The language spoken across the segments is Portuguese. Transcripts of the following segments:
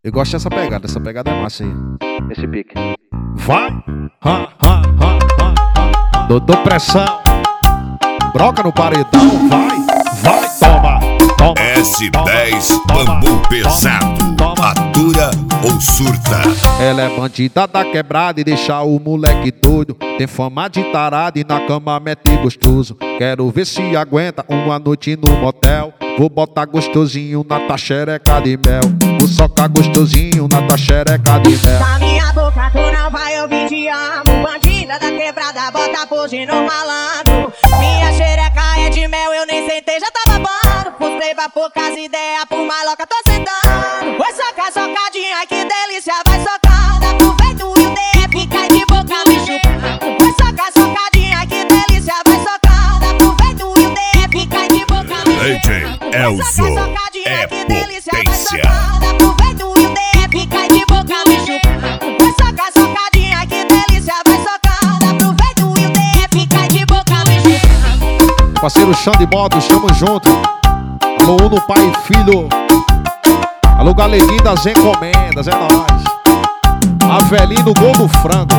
Eu gosto dessa pegada é massa aí. Esse pique. Vai! Dou pressão. Broca no paredão, vai, toma. S10 bambu pesado. Atura ou surta? Ela é bandida da quebrada e deixa o moleque doido. Tem fama de tarada e na cama mete gostoso. Quero ver se aguenta uma noite no motel. Vou botar gostosinho na tua xereca de mel. Vou socar gostosinho na tua xereca de mel. Na minha boca tu não vai ouvir te amo. Bandida da quebrada, bota pose no malandro. Minha xereca é de mel, eu nem sentei, já tá babando. Frustrei pra poucas ideias, por maloca tô sentando. Vai socar, socadinha, que delícia, vai socar. Dá pro peito e o DF cai de boca me chupando. Vai socar, socadinha, que delícia, vai socar. Dá pro peito e o DF cai de boca me chupando. DJ Elzo é potência. Dá pro peito e o DF cai de boca me chupando. Vai socar, socadinha, que delícia, vai socar. Dá pro peito e o DF cai de boca me chupando. Parceiro Chão de Motos, tamo junto. Alô Uno, pai e filho. Alô Galeguinho das encomendas, é nóis. Avelino, gol do frango.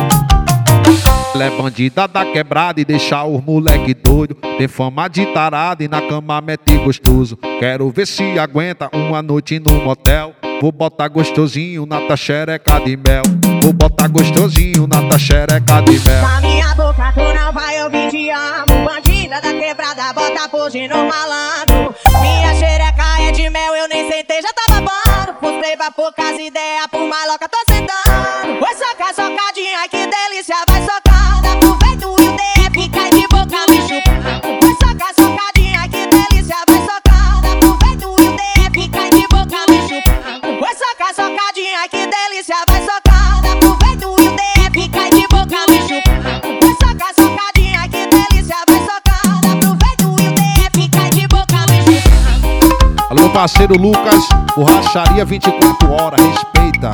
Ela é bandida da quebrada e deixa os moleque doido. Tem fama de tarada e na cama mete gostoso. Quero ver se aguenta uma noite no motel. Vou botar gostosinho na tua xereca de mel. Vou botar gostosinho na tua xereca de mel. Na minha boca tu não vai ouvir te amo. Bandida da quebrada, bota pose no malandro. Minha xereca é de mel, eu nem sentei, já tá babando. Frustrei pra poucas ideias, por maloca tô sentando. Vai socar, socadinha, que delícia, vai socar. Dá pro peito e o DF cai de boca me chupando. Vai socar, socadinha, que delícia, vai socar. Dá pro peito e o DF cai de boca me chupando. Vai socar, socadinha, que delícia, vai socar. Dá pro peito e o DF cai de boca me chupando. Vai socar, socadinha, que delícia, vai socar. Dá pro peito e o DF cai de boca me chupando. Alô meu parceiro Lucas, borracharia 24 horas, respeita.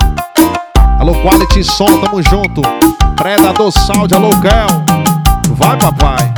Alô Quality Som, tamo junto. Predador Sound, alô Kel. Vai papai.